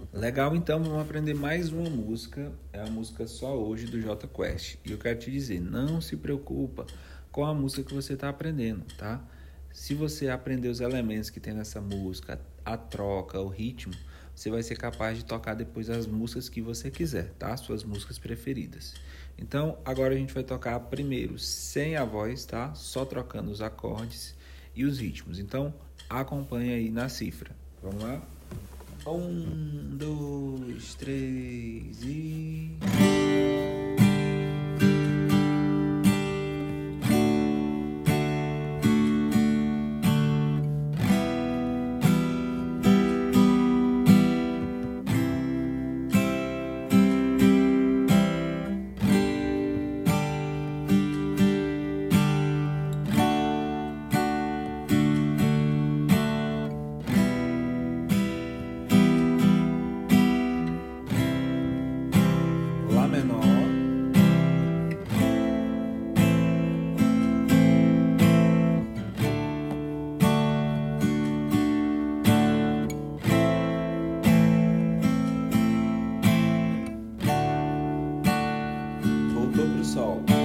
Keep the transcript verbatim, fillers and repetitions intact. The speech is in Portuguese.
Legal, então vamos aprender mais uma música. É a música Só Hoje do Jota Quest. E eu quero te dizer, não se preocupa com a música que você está aprendendo, tá? Se você aprender os elementos que tem nessa música, a troca, o ritmo, você vai ser capaz de tocar depois as músicas que você quiser, tá? Suas músicas preferidas. Então, agora a gente vai tocar primeiro sem a voz, tá? Só trocando os acordes e os ritmos. Então, acompanha aí na cifra. Vamos lá? Um, dois, três e... Lá menor, voltou pro sol.